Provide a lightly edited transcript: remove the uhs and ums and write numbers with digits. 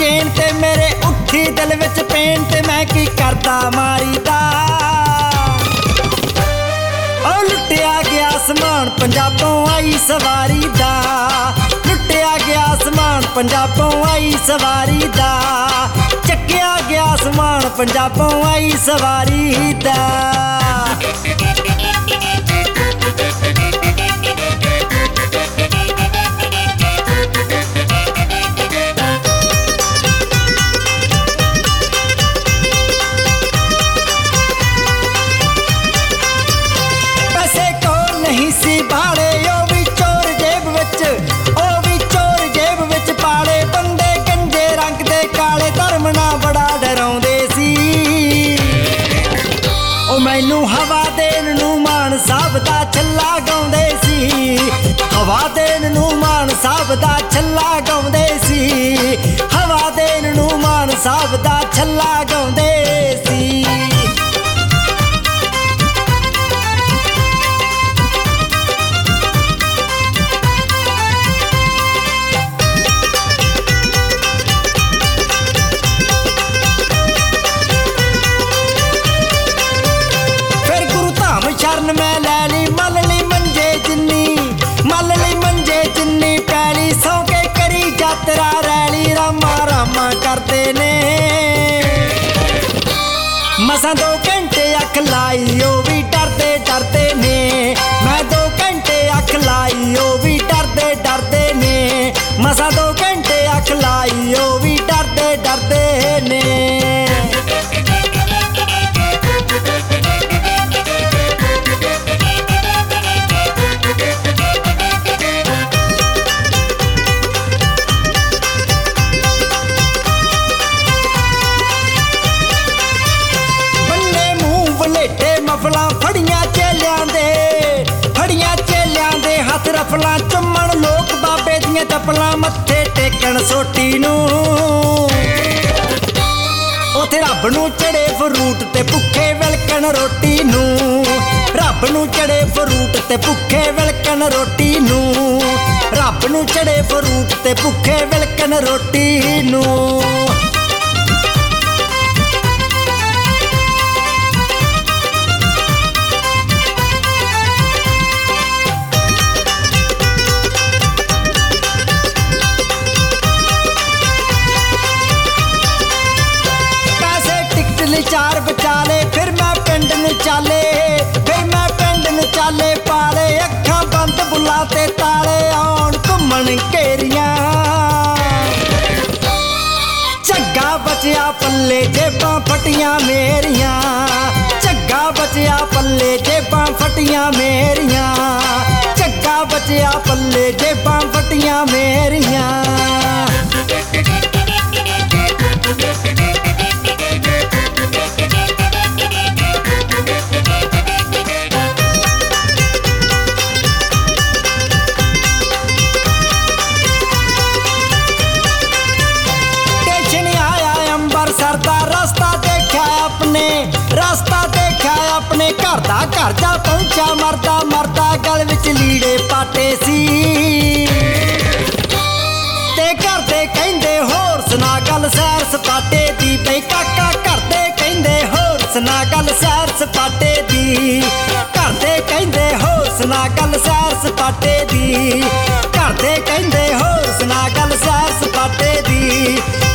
Chain ਤੇ ਮੇਰੇ ਉੱਠੀ ਦਿਲ ਵਿੱਚ ਪੇਨ ਤੇ ਮੈਂ ਕੀ ਕਰਦਾ ਮਾਰੀਦਾ। ਉਹ ਲੁੱਟਿਆ ਗਿਆ ਸਮਾਨ ਪੰਜਾਬੋਂ ਆਈ ਸਵਾਰੀ ਦਾ, ਲੁੱਟਿਆ ਗਿਆ ਸਮਾਨ ਪੰਜਾਬੋਂ ਆਈ ਸਵਾਰੀ ਦਾ, ਚੱਕਿਆ ਗਿਆ ਸਮਾਨ ਪੰਜਾਬੋਂ ਆਈ ਸਵਾਰੀ ਦਾ। ਮੈਨੂੰ ਹਵਾ ਦੇਣ ਨੂੰ ਮਾਨ ਸਾਹਿਬ ਦਾ ਛੱਲਾ ਗਾਉਂਦੇ ਸੀ, ਹਵਾ ਦੇਣ ਨੂੰ ਮਾਨ ਸਾਹਿਬ ਦਾ ਛੱਲਾ ਗਾਉਂਦੇ ਸੀ, ਹਵਾ ਦੇਣ ਨੂੰ ਮਾਨ ਸਾਹਿਬ ਦਾ ਛੱਲਾ ਗਾਉਂਦੇ ਸੀ। ਸ਼ਰਨ ਮੈਂ ਲੈ ਲਈ ਮੱਲ ਲਈ ਮੰਜੇ ਜਿੰਨੀ, ਮੱਲ ਲਈ ਮੰਜੇ ਜਿੰਨੀ ਪੈਲੀ, ਸੌਂ ਕੇ ਕਰੀ ਯਾਤਰਾ ਰੈਲੀ, ਰਾਮਾ ਰਾਮਾ ਕਰਦੇ ਨੇ। ਮਸਾਂ 2 ਘੰਟੇ ਅੱਖ ਲਾਈ ਉਹ ਵੀ ਡਰਦੇ ਡਰਦੇ ਨੇ, ਮੈਂ 2 ਘੰਟੇ ਅੱਖ ਲਾਈ ਉਹ ਵੀ ਡਰਦੇ ਡਰਦੇ ਨੇ, ਮਸਾਂ 2 ਘੰਟੇ ਅੱਖ ਲਾਈ ਉਹ ਵੀ ਡਰਦੇ ਡਰਦੇ ਨੇ। ਮਫਲਾਂ ਫੜੀਆਂ ਚੇਲਿਆਂ ਦੇ, ਫੜੀਆਂ ਚੇਲਿਆਂ ਦੇ ਹੱਥ ਰਫਲਾਂ ਚੁੰਮਣ ਲੋਕ ਬਾਬੇ ਦੀਆਂ ਚੱਪਲਾਂ, ਮੱਥੇ ਟੇਕਣ ਸੋਟੀ ਨੂੰ। ਉਥੇ ਰੱਬ ਨੂੰ ਚੜੇ ਫਰੂਟ ਤੇ ਭੁੱਖੇ ਵਿਲਕਣ ਰੋਟੀ ਨੂੰ, ਰੱਬ ਨੂੰ ਚੜੇ ਫਰੂਟ ਤੇ ਭੁੱਖੇ ਵਿਲਕਣ ਰੋਟੀ ਨੂੰ, ਰੱਬ ਨੂੰ ਚੜੇ ਫਰੂਟ ਤੇ ਭੁੱਖੇ ਵਿਲਕਣ ਰੋਟੀ ਨੂੰ। ਚਾਰ ਬਚਾਲੇ ਫਿਰ ਮੈਂ ਪਿੰਡ ਨੂੰ ਚਾਲੇ, ਫਿਰ ਮੈਂ ਪਿੰਡ ਨੂੰ ਚਾਲੇ ਪਾਲੇ, ਅੱਖਾਂ ਬੰਦ ਬੁੱਲਾਂ ਤੇ ਤਾਲੇ, ਆਉਣ ਘੁੰਮਣ ਘੇਰੀਆਂ। ਝੱਗਾ ਬਚਿਆ ਪੱਲੇ ਜੇਬਾਂ ਫਟੀਆਂ ਮੇਰੀਆਂ, ਝੱਗਾ ਬਚਿਆ ਪੱਲੇ ਜੇਬਾਂ ਫਟੀਆਂ ਮੇਰੀਆਂ, ਝੱਗਾ ਬਚਿਆ ਪੱਲੇ ਜੇਬਾਂ ਫਟੀਆਂ ਮੇਰੀਆਂ। ਰਸਤਾ ਦੇਖਿਆ ਆਪਣੇ ਘਰ ਦਾ, ਘਰ ਜਾ ਪਹੁੰਚਿਆ ਮਰਦਾ ਮਰਦਾ, ਗਲ ਵਿੱਚ ਲੀੜੇ ਪਾਟੇ ਸੀ ਤੇ ਘਰ ਦੇ ਕਹਿੰਦੇ ਹੋਰ ਸੁਣਾ ਗੱਲ ਸੈਰ ਸਪਾਟੇ ਦੀ, ਬਈ ਕਾਕਾ ਘਰ ਦੇ ਕਹਿੰਦੇ ਹੋਰ ਸੁਣਾ ਗੱਲ ਸੈਰ ਸਪਾਟੇ ਦੀ, ਘਰ ਦੇ ਕਹਿੰਦੇ ਹੋਰ ਸੁਣਾ ਗੱਲ ਸੈਰ ਸਪਾਟੇ ਦੀ, ਘਰ ਦੇ ਕਹਿੰਦੇ ਹੋਰ ਸੁਣਾ ਗੱਲ ਸੈਰ ਸਪਾਟੇ ਦੀ।